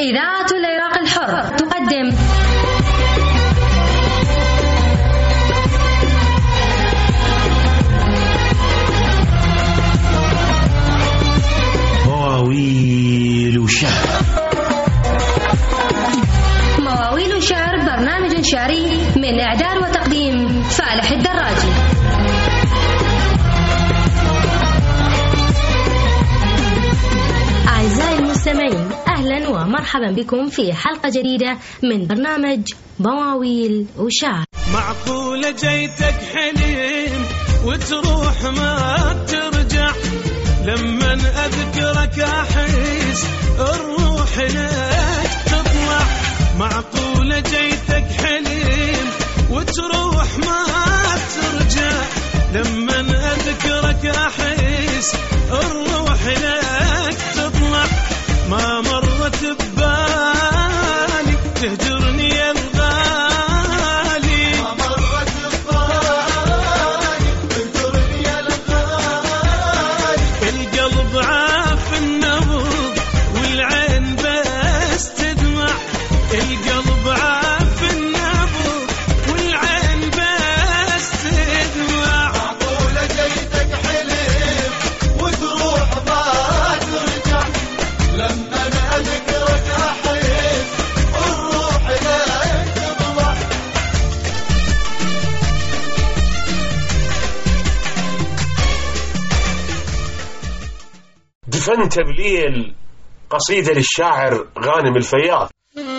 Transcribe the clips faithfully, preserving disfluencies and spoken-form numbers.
إذاعة العراق الحر تقدم مواويل وشعر. مواويل وشعر برنامج شعري من إعداد وتقديم فالح الدراجي. أعزائي المستمعين، أهلا ومرحبا بكم في حلقة جديدة من برنامج مواويل وشعر. معقولة جيتك حليم وتروح ما ترجع، لما أذكرك أحس الروح لك تطلع. معقولة جيتك حليم وتروح ما ترجع، لما أذكرك أحس الروح لك تطلع. ما مرت ببالي تهجرني يا الغالي، ما مرت ببالي تهجرني يا الغالي. القلب عاف النبض والعين بس تدمع، القلب عاف النبض والعين بس تدمع. معقولة جيتك حليم وتروح ما ترجع، لما أنا أذكرك أحس الروح لك تطلع. دفنت بليل، قصيدة للشاعر غانم الفياض.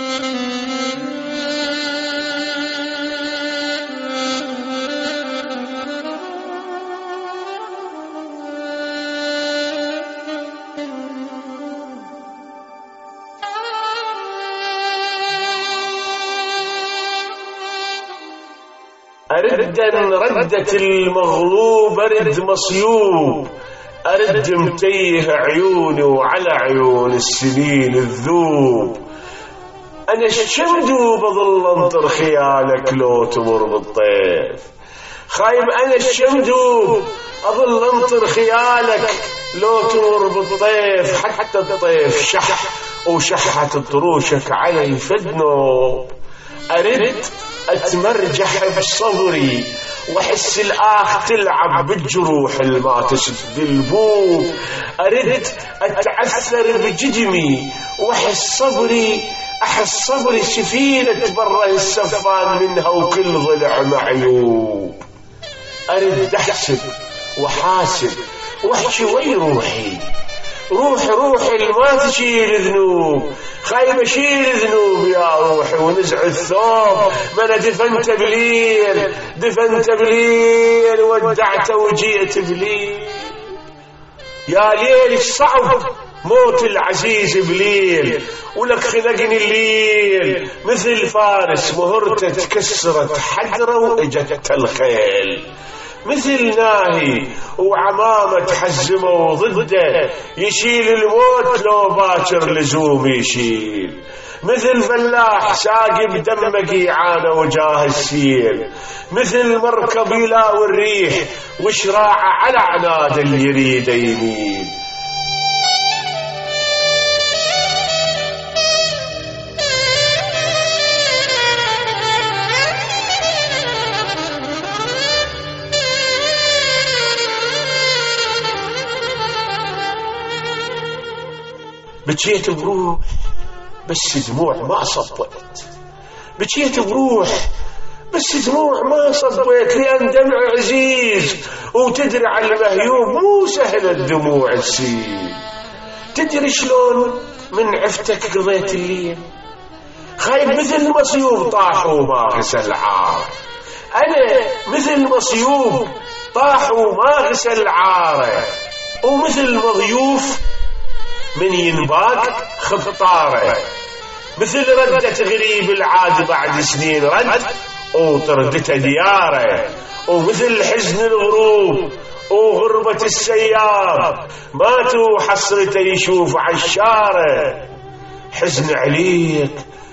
أرد ردة المغلوب، أرد مصيوب، أرد متيه عيوني وعلى عيون السنين الذوب. أنا الشمدوب أظل أنطر خيالك لو تمر بالطيف، خايب أنا الشمدوب أظل أنطر خيالك لو تمر بالطيف. حتى الطيف شح وشحت طروشك علي فدنوب. أرد أتمرجح بصبري وأحس الآخ تلعب بالجروح الما تسد البوب. أرد أتعثر بجدمي وأحس صبري أحس صبري سفينة برا السفان منها وكل ضلع معيوب. أرد أحسب وحاسب وأحشي وي روحي، روحي روحي ما تشيل ذنوب، خايب أشيل ذنوب يا روحي ونزع الثوب. ما أنا دفنت بليل، دفنت بليل ودعت وجيت بليل. يا ليل الصعب موت العزيز بليل، ولك خلقني الليل مثل فارس مهرته تكسرت حجره واجت الخيل. مثل ناهي وعمامة تحزمه ضده، يشيل الموت لو باكر لزوم يشيل. مثل فلاح ساقي بدمك يعانى وجاه السيل، مثل مركب يلاوي الريح وشراعه على عناد اللي يريد يميل. بجيت بروح بس دموع ما صبيت، بجيت بروح بس دموع ما صبيت، لأن دمع عزيز وتدري على المهيوب مو سهل الدموع تسيل. تدري شلون من عفتك قضيت الليل، خايب مثل مصيوب طاح وما غسل عار. أنا مثل مصيوب طاح وما غسل عاره، ومثل مضيوف من ينباك خطاره. مثل ردة غريب العاد بعد سنين رد وطردته دياره، ومثل حزن الغروب وغربة السيار ماتوا حسرته يشوف عشاره. حزن عليك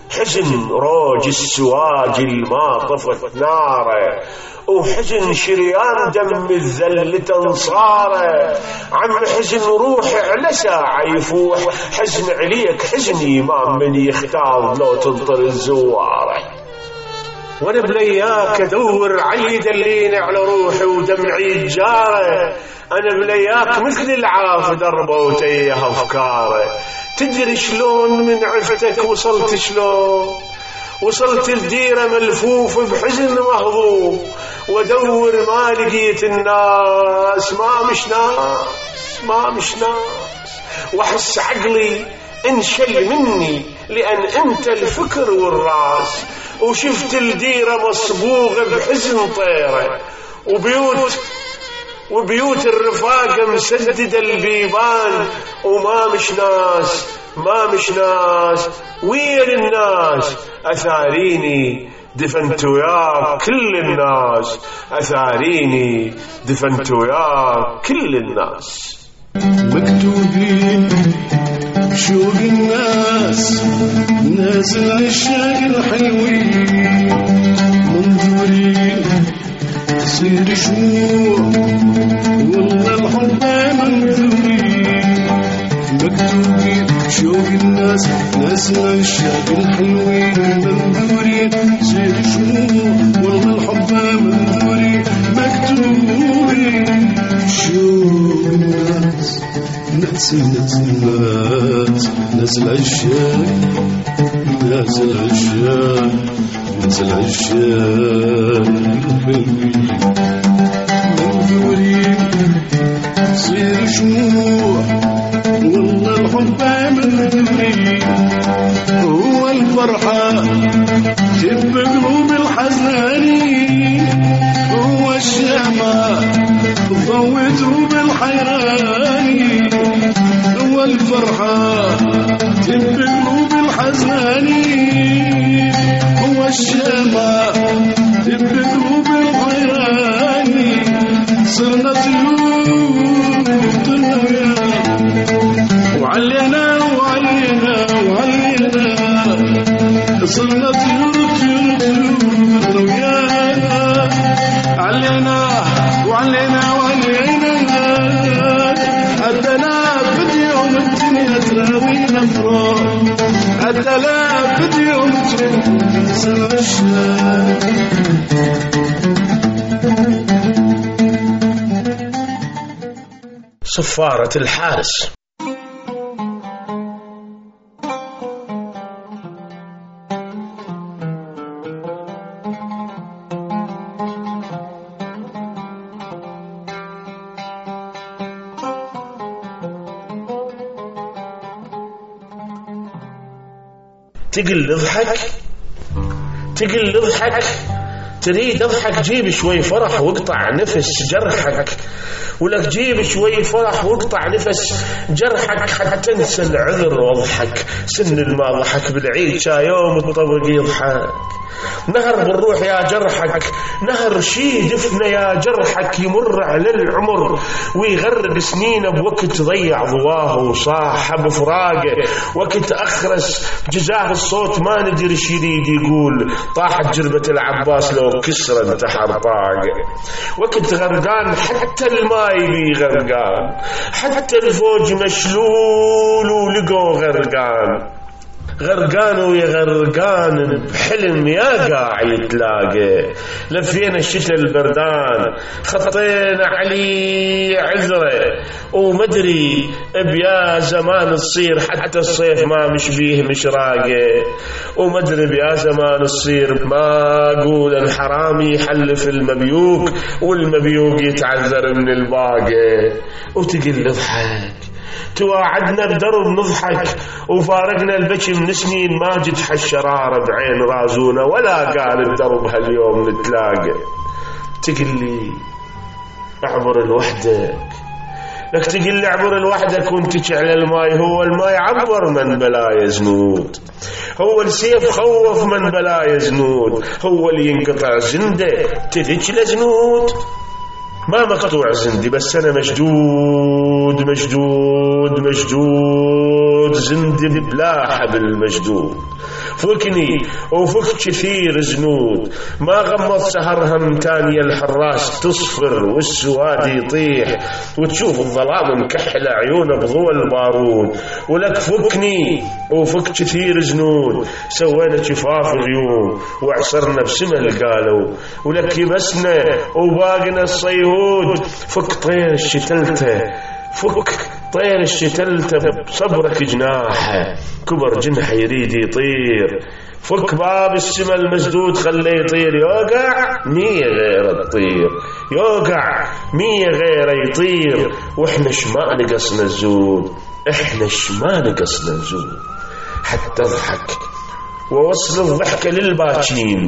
حزن روج السواجل ما طفت ناره، وحزن شريان دم الذل تنصاره. عم حزن روحي على ساعة يفوح، حزن عليك حزني ما من يختار لو تنطر الزواره. وانا بلياك ادور علي دليني على روحي ودمعي جاره، انا بلياك مثل العاف دربه وتيه افكاره. تدري شلون من عفتك وصلت شلون؟ وصلت الديرة ملفوف بحزن مهضوم، وادور ما لقيت الناس، ما مش ناس ما مش ناس. واحس عقلي انشل مني لان انت الفكر والراس، وشفت الديرة مصبوغة بحزن طيرة، وبيوت وبيوت الرفاقة مسددة البيبان، وما مش ناس ما مش ناس. وين الناس؟ أثاريني دفنت وياك كل الناس، أثاريني دفنت وياك كل الناس. مكتوبين شوق الناس نازل الشاق الحلوين، منظورين تصير شموع والله الحب منظورين. مكتوبين شوق الناس نازل الشاق الحلوين، منظورين تصير شموع والله الحب منظورين. مكتوبين شوق الناس نازل نازل نازل عشاق نازل عشاق نازل عشاق منظورين صير شموع والله الحب منظورين. هو الفرحة تب قلوب الحزانين، هو الشمع ضوته بالحيرانين. هو الفرحة تب قلوب الحزانين، هو الشمع تب قلوب الحيرانين. صرنا طيور طلعنا وعلينا وعلينا وعلينا، صرنا طيور طيور طيور ويانا، علينا وعلينا وعلينا. التلاف يوم الدنيا تراوينا فراق، التلاف يوم تنسى العشاق. صفارة الحارس. تقل اضحك تقل اضحك تريد اضحك، جيب شوي فرح واقطع نفس جرحك، ولك جيب شوي فرح واقطع نفس جرحك، حتى تنسى العذر واضحك. سن الما ضحك بالعيد شا يوم الطبق يضحك. نهر بالروح يا جرحك، نهر شي دفنه يا جرحك، يمر على العمر ويغرق سنينه بوقت ضيع ضواه وصاحب فراقه. وقت أخرس جزاه الصوت ما ندري ايش يريد يقول، طاحت جربة العباس لو كسر انتحر طاقه. وقت غرقان حتى الماي بي غرقان، حتى الفوج مشلول ولقوا غرقان. غرقان ويا غرقان بحلم يا قاعد تلاقي. لفينا الشتاء البردان خطينا علي عذره، ومدري بيا زمان تصير حتى الصيف ما مش بيه مشراقه. ومدري بيا زمان تصير ما اقول الحرامي يحلف المبيوك والمبيوك يتعذر من الباقي. وتقل اضحك تواعدنا بدرب نضحك، وفارقنا البكي من سنين ما جت حشرارة بعين رازونا، ولا قال بدرب هاليوم نتلاقى. تقلي اعبر لوحدك، لك تقلي اعبر لوحدك وانتك على الماي. هو الماي عبر من بلايا زنود، هو السيف خوف من بلايا زنود. هو اللي ينقطع زنده تدج لزنود. ما مقطوع زندي بس أنا مشدود مشدود مشدود زندب لا حبل مشدود. فكني وفك كثير زنود ما غمض سهرها متانية الحراس تصفر والسواد يطيح وتشوف الظلام مكحل عيونه بضوء البارود. ولك فكني وفك كثير زنود سوينا شفاف غيوم وعصرنا بسمه القالوا. ولك يبسنا وباقنا الصيود فك طير الشتلته فك طير الشتلته بصبرك جناحه كبر جنح يريد يطير. فك باب السما المسدود خليه يطير يوقع مية غير الطير يوقع مية غير يطير. واحنا شما نقصنا الزود احنا شما نقصنا الزود حتى اضحك ووصل الضحكة للباكين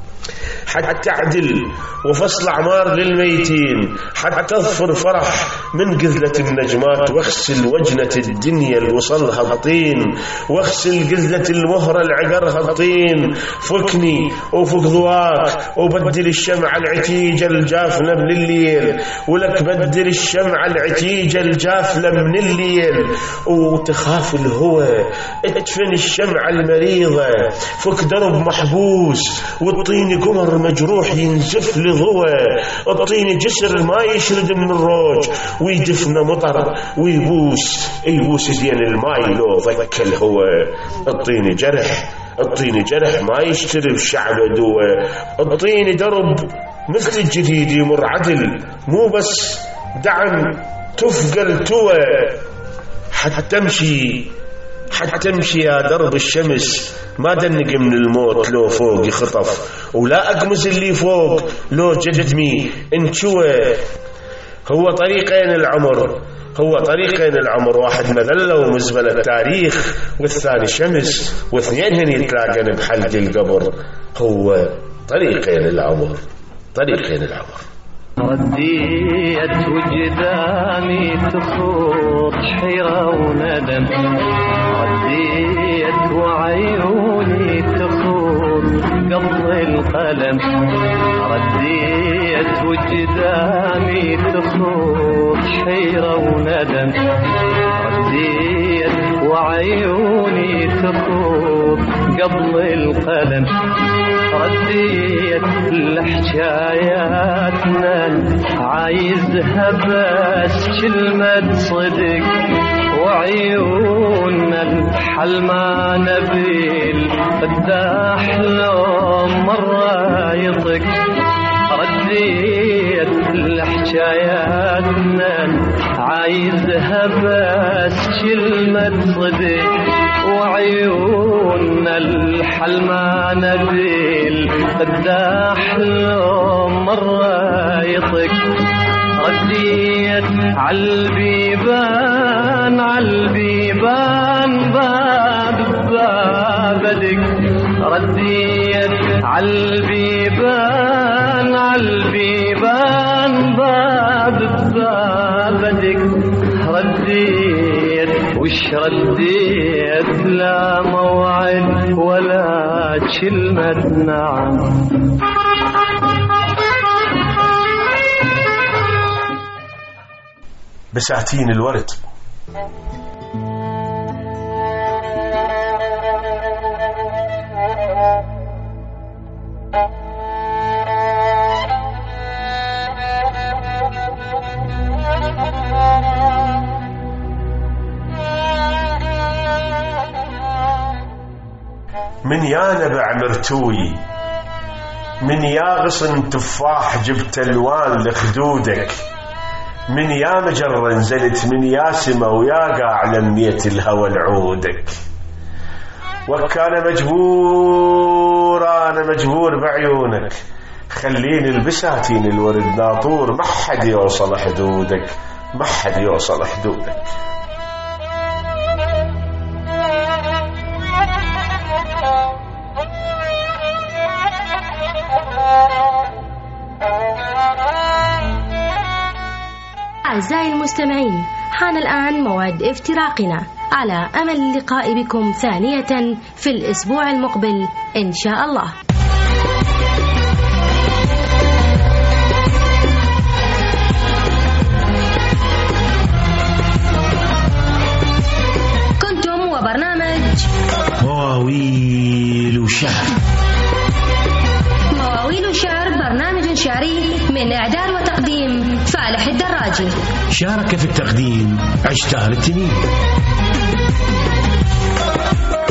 حتى تعدل وفصل أعمار للميتين حتى تظفر فرح من قذلة النجمات واغسل وجنة الدنيا الوصلها الطين واغسل قذلة المهرة العقرها الطين. فكني وفك ضواك وبدل الشمع العتيجة الجافلة من الليل. ولك بدل الشمع العتيجة الجافلة من الليل وتخاف الهوى ادفن الشمع المريضة. فك درب محبوس والطين قمر مجروح ينزف لضوى. الطين جسر ما يشرد من الروج ويدفن مطر ويبوس يبوس دين الماي لو ضك الهوى. الطين جرح الطين جرح ما يشتري بشعب دوى. الطين درب مثل الجديد يمر عدل مو بس دعم تفقل توى. حتى تمشي حتى تمشي يا درب الشمس ما دنق من الموت لو فوق يخطف ولا أقمز اللي فوق لو جدمي انشوى. هو طريقين العمر هو طريقين العمر واحد مذلة ومزبلة التاريخ والثاني شمس واثنين هن يتلاقن بحلق القبر. هو طريقين العمر طريقين العمر. رديت وجداني تخوض حيرة وندم رديت وعيوني تخوض قبض القلم رديت وجداني تخوض حيرة وندم رديت وعيوني تخوض قبض القلم رديت لحكاياتنا عايزها بس كلمة صدق وعيوننا الحل ما نبيل قداح لو مرة يطق. رديت لحكاياتنا عايزها بس كلمة صدق وعيوننا الحل ما نبيل قداح لو مرة يطق. رديت عالبيبان عالبيبان باب بابدك رديت عالبيبان عالبيبان باب بابدك رديت وش رديت لا موعد ولا كلمة نعم. بساتين الورد من يا نبع مرتوي من يا غصن تفاح جبت الوان لخدودك من يا مجرة نزلت من يا سما ويا قاع لميت الهوى لعودك. وكان مجبور أنا مجبور بعيونك خليني البساتين الورد ناطور ما حد يوصل حدودك ما حد يوصل حدودك. أعزائي المستمعين حان الآن موعد افتراقنا على أمل اللقاء بكم ثانية في الأسبوع المقبل إن شاء الله. كنتم الشعر. مواويل الشعر برنامج شعري من إعداد وتقديم فالح الدراجي. شارك في التقديم عشتار التنين.